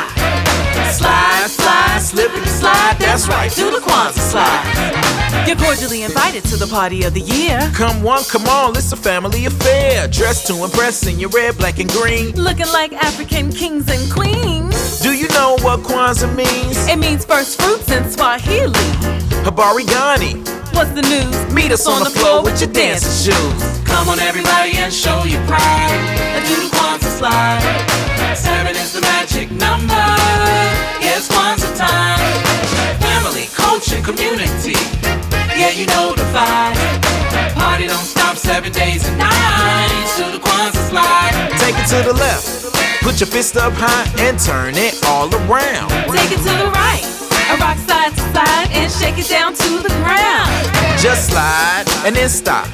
Slide, slide, slip and slide. That's right, do the Kwanzaa slide.
You're cordially invited to the party of the year.
Come on, come on, it's a family affair. Dressed to impress in your red, black, and green.
Looking like African kings and queens.
Do you know what Kwanzaa means?
It means first fruits in Swahili.
Habari Gani.
What's the news?
Meet us on the floor with your dancing shoes.
Come on, everybody, and show your pride. And do the Kwanzaa slide. Seven is the magic number. Yeah, it's Kwanzaa time. Family, culture, community. Yeah, you know the vibe. Party don't stop seven days and nights. Do the Kwanzaa slide.
Take it to the left. Put your fist up high and turn it all around.
Take it to the right, a rock side to side and shake it down to the ground.
Just slide and then stop.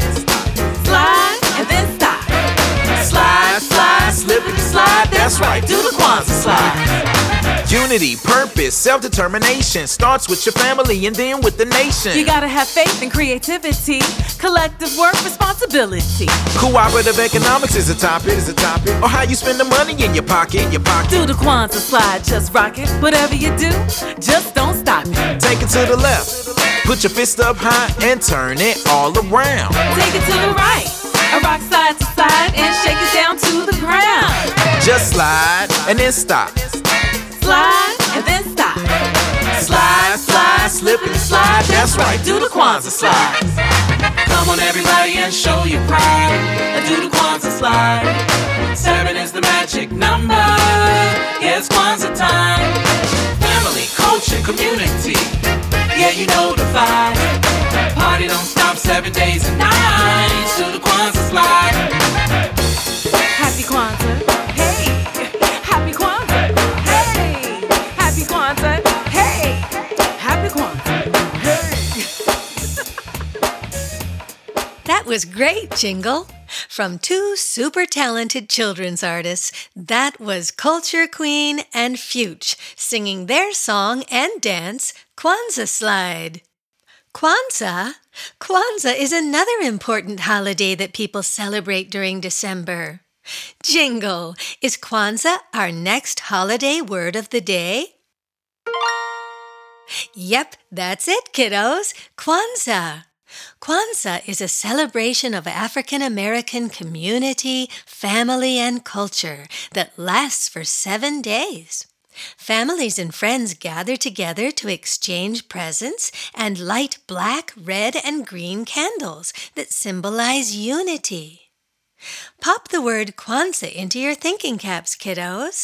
Slide and then stop.
Slide, slide, slip and slide. That's right, do the Kwanzaa slide. Unity, purpose, self-determination starts with your family and then with the nation.
You gotta have faith and creativity, collective work, responsibility.
Cooperative economics is a topic, is a topic. Or how you spend the money in your pocket, your pocket.
Do the Kwanzaa slide, just rock it. Whatever you do, just don't stop it.
Take it to the left. Put your fist up high and turn it all around.
Take it to the right, a rock side to side and shake it down to the ground.
Just slide and then stop.
Slide and then stop.
Slide, slide, slip and slide. That's right, do the Kwanzaa slide.
Come on, everybody, and show your pride. And do the Kwanzaa slide. Seven is the magic number. Yeah, it's Kwanzaa time. Family, culture, community. Yeah, you know the vibe. Party don't stop seven days and nights. Do the Kwanzaa slide.
Happy Kwanzaa, hey. Happy Kwanzaa, hey. Happy Kwanzaa, hey. Happy Kwanzaa, hey.
That was great, Jingle. From two super talented children's artists, that was Culture Queen and Fuchs singing their song and dance, Kwanzaa Slide. Kwanzaa? Kwanzaa is another important holiday that people celebrate during December. Jingle, is Kwanzaa our next holiday word of the day? Yep, that's it, kiddos, Kwanzaa. Kwanzaa is a celebration of African American community, family, and culture that lasts for seven days. Families and friends gather together to exchange presents and light black, red, and green candles that symbolize unity. Pop the word Kwanzaa into your thinking caps, kiddos.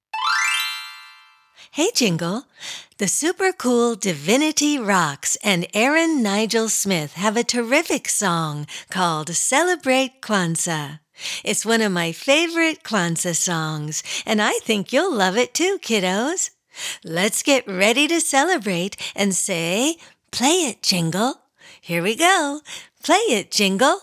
Hey, Jingle, the super cool Divinity Rocks and Aaron Nigel Smith have a terrific song called Celebrate Kwanzaa. It's one of my favorite Kwanzaa songs, and I think you'll love it too, kiddos. Let's get ready to celebrate and say, play it, Jingle. Here we go. Play it, Jingle.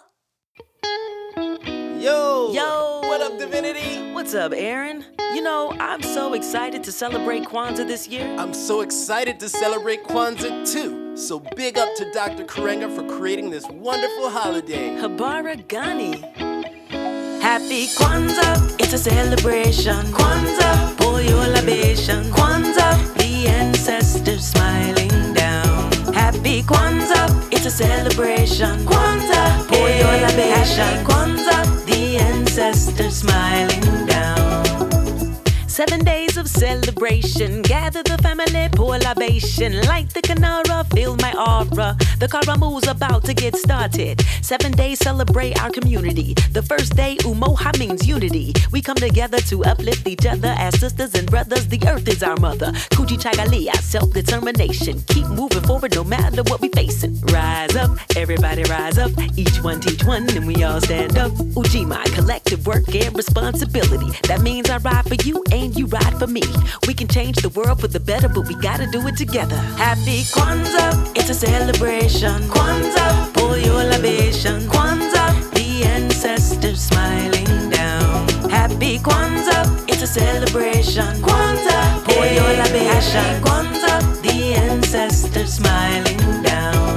Yo!
Yo!
What up, Divinity?
What's up, Aaron? You know, I'm so excited to celebrate Kwanzaa this year.
I'm so excited to celebrate Kwanzaa too. So big up to Doctor Karenga for creating this wonderful holiday.
Habara Ghani. Happy Kwanzaa, it's a celebration. Kwanzaa, pour your libation. Kwanzaa, the ancestors smiling down. Happy Kwanzaa, it's a celebration. Kwanzaa, pour your libation. Kwanzaa, the ancestors smiling down. Seven days of celebration, gather the family, pour libation. Light the Kanara, feel my aura. The Karamu's about to get started. Seven days celebrate our community. The first day, Umoha means unity. We come together to uplift each other as sisters and brothers. The earth is our mother. Kuji Chagali, our self-determination. Keep moving forward no matter what we facing. Rise up, everybody rise up. Each one teach one and we all stand up. Ujima, collective work and responsibility. That means I ride for you and you ride for me. We can change the world for the better, but we gotta do it together. Happy Kwanzaa, it's a celebration. Kwanzaa, pour your libation. Kwanzaa, the ancestors smiling down. Happy Kwanzaa, it's a celebration. Kwanzaa, pour your libation. Kwanzaa, the ancestors smiling down.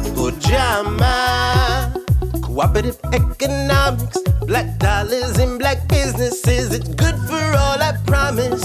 Ujama, cooperative economics, black dollars and black businesses. It's good for all, I promise.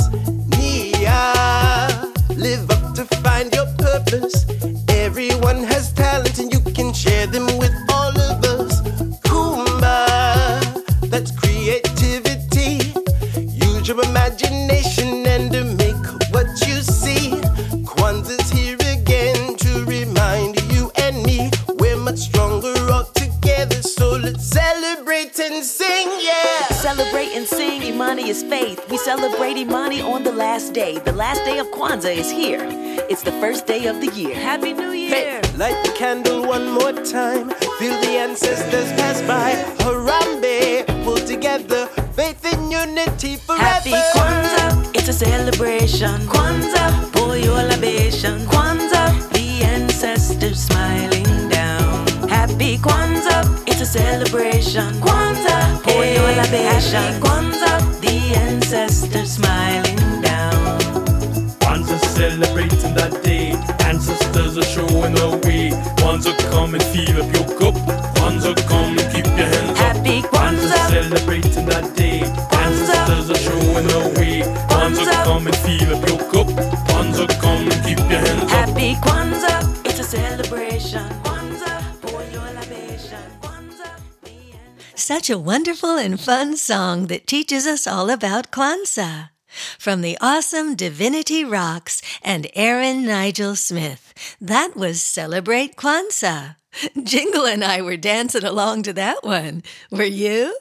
Nia, live up to find your purpose. Everyone has talent and you can share them with all of us. Kumba, that's creativity. Use your imagination and to make what you see. Kwanzaa's here again to remind you and me we're much stronger all together. So let's celebrate and sing, yeah.
Celebrate and sing, Imani is faith. We celebrate Imani on the last day. The last day of Kwanzaa is here. It's the first day of the year. Happy New Year!
Hey, light the candle one more time. Feel the ancestors pass by. Harambe, pull together, faith and unity forever.
Happy Kwanzaa, it's a celebration. Kwanzaa, pour your libation. Kwanzaa, the ancestors smiling down. Happy Kwanzaa, it's a celebration. Kwanzaa, pour your libation. Kwanzaa, the ancestors smiling down.
Kwanzaa celebrating that day. Ancestors are showing the way. Kwanzaa, come and fill up your cup. Kwanzaa, come and keep your hands up.
Happy Kwanzaa,
celebrating that day. Ancestors are showing the way. Kwanzaa, come and fill up your cup. Kwanzaa, come and keep your hands up.
Happy Kwanzaa, it's a celebration. Kwanzaa, pour your libation. Kwanzaa, the end.
Such a wonderful and fun song that teaches us all about Kwanzaa. From the awesome Divinity Rocks and Aaron Nigel Smith, that was Celebrate Kwanzaa. Jingle and I were dancing along to that one. Were you?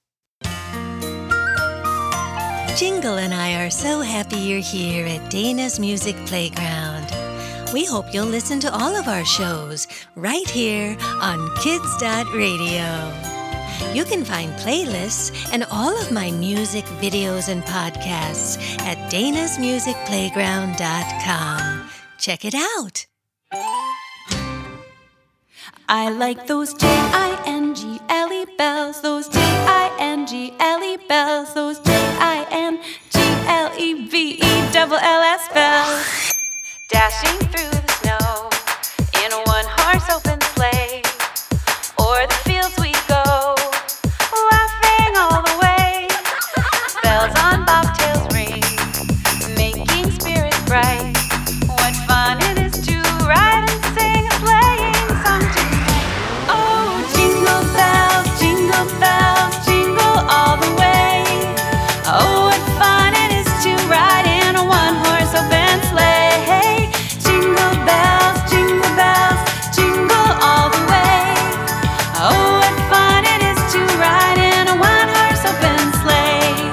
Jingle and I are so happy you're here at Dana's Music Playground. We hope you'll listen to all of our shows right here on Kids dot Radio. You can find playlists and all of my music, videos, and podcasts at danas music playground dot com. Check it out.
I like those J I N G L E bells, those J I N G L E bells, those J I N G L E V E double L S bells. Dashing through the snow in a one-horse open sleigh, o'er the fields we go, laughing all the way. Bells on bobtails ring, making spirits bright. What fun it is to ride and sing a sleighing song tonight. Oh, jingle bells, jingle bells, jingle all the way. Oh, what fun it is to ride in a one-horse open sleigh. Jingle bells, jingle bells, jingle all the way. Oh, what fun it is to ride in a one-horse open sleigh.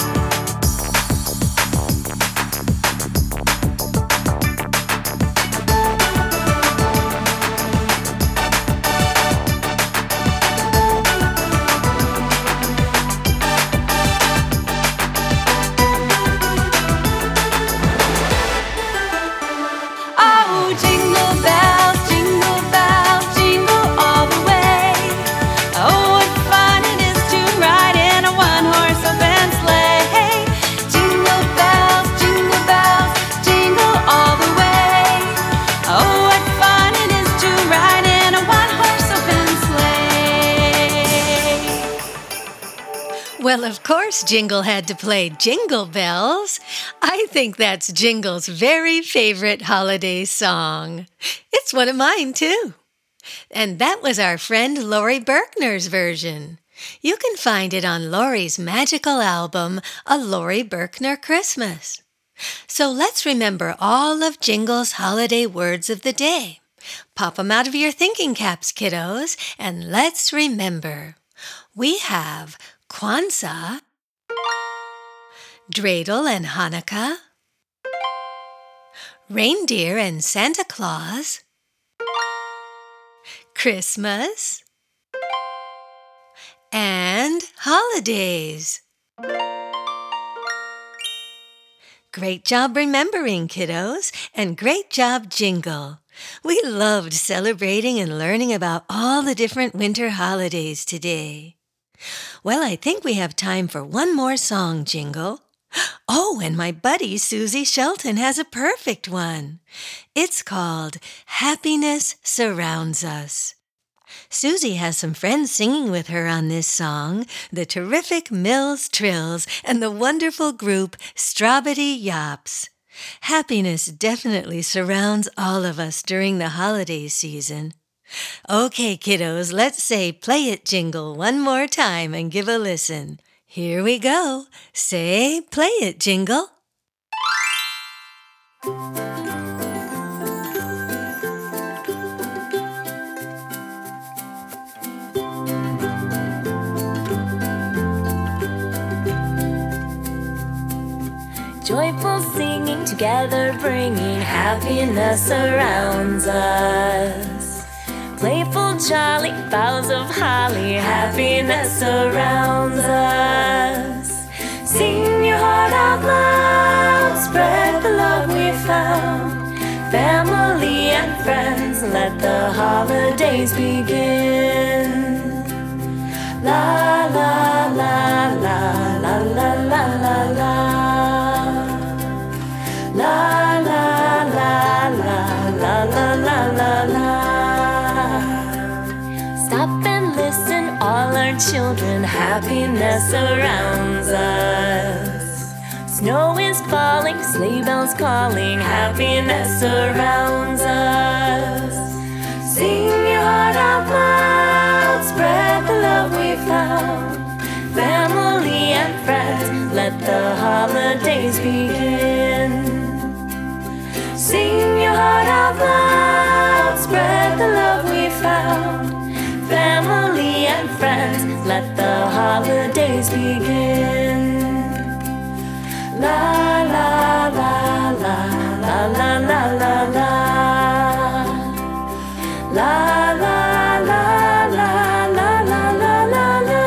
Oh, jingle bells, jingle bells, jingle all the way. Oh, what fun it is to ride in a one-horse open sleigh. Jingle bells, jingle bells, jingle all the way. Oh, what fun it is to ride in a one-horse open sleigh.
Well, of course, Jingle had to play Jingle Bells. I think that's Jingle's very favorite holiday song. It's one of mine, too. And that was our friend Lori Berkner's version. You can find it on Lori's magical album, A Lori Berkner Christmas. So let's remember all of Jingle's holiday words of the day. Pop them out of your thinking caps, kiddos, and let's remember. We have Kwanzaa, Dreidel and Hanukkah, Reindeer and Santa Claus, Christmas, and holidays. Great job remembering, kiddos, and great job, Jingle. We loved celebrating and learning about all the different winter holidays today. Well, I think we have time for one more song, Jingle. Oh, and my buddy Susie Shelton has a perfect one. It's called Happiness Surrounds Us. Susie has some friends singing with her on this song, the terrific Mills Trills and the wonderful group Strawbody Yops. Happiness definitely surrounds all of us during the holiday season. Okay, kiddos, let's say Play It Jingle one more time and give a listen. Here we go. Say, Play It Jingle.
Joyful singing together, bringing happiness surrounds us. Playful, jolly, boughs of holly, happiness surrounds us. Sing your heart out loud, spread the love we found. Family and friends, let the holidays begin. La la la la la la la la la. La la la la la la la la la. Stop and listen, all our children, happiness surrounds us. Snow is falling, sleigh bells calling, happiness surrounds us. Sing your heart out loud, spread the love we found. Family and friends, let the holidays begin. Sing your heart out loud, spread the love we found. Family and friends, let the holidays begin. La la la la la la la la la. La la la la la la la la la.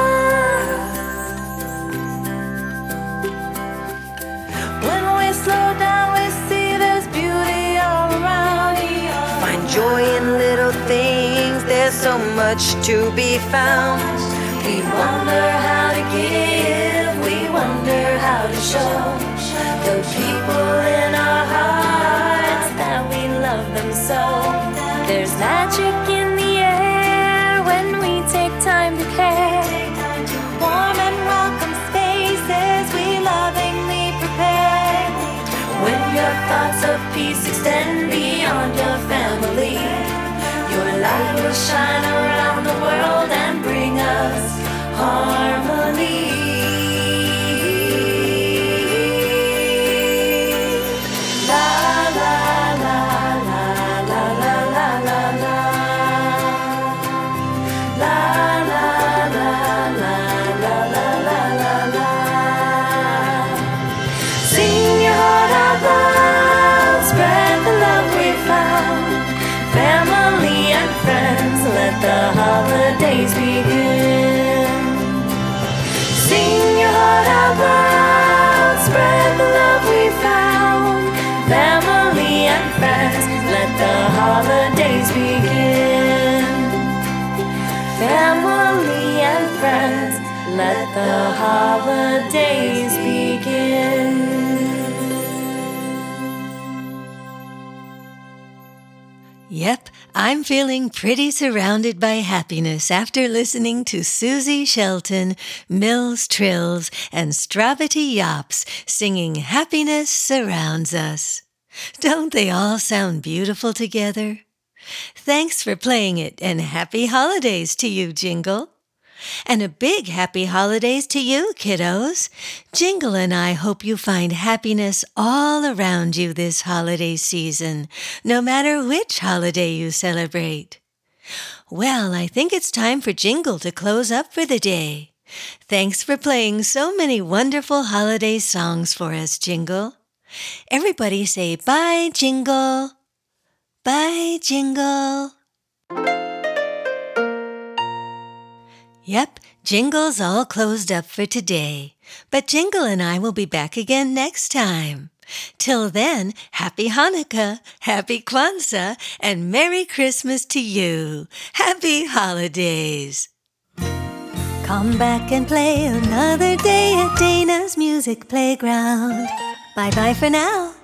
When we slow down, we see there's beauty all around.
Find joy in little things, there's so
so much to be found. We wonder how to give, we wonder how to show the people in our hearts that we love them so. There's magic in the air when we take time to care. Warm and welcome spaces we lovingly prepare. When your thoughts of peace extend beyond your family, your light will shine around the world and bring us harmony. La la la la la la la la la. La la la la la la la la la. Sing your heart out loud, spread the love we found. Family and friends, let the holidays begin. Sing your heart out loud, spread the love we found. Family and friends, let the holidays begin. Family and friends, let the holidays begin.
Yep, I'm feeling pretty surrounded by happiness after listening to Susie Shelton, Mills Trills, and Stravity Yops singing Happiness Surrounds Us. Don't they all sound beautiful together? Thanks for playing it, and happy holidays to you, Jingle. And a big happy holidays to you, kiddos. Jingle and I hope you find happiness all around you this holiday season, no matter which holiday you celebrate. Well, I think it's time for Jingle to close up for the day. Thanks for playing so many wonderful holiday songs for us, Jingle. Everybody say bye, Jingle. Bye, Jingle. Yep, Jingle's all closed up for today, but Jingle and I will be back again next time. Till then, Happy Hanukkah, Happy Kwanzaa, and Merry Christmas to you. Happy holidays. Come back and play another day at Dana's Music Playground. Bye-bye for now.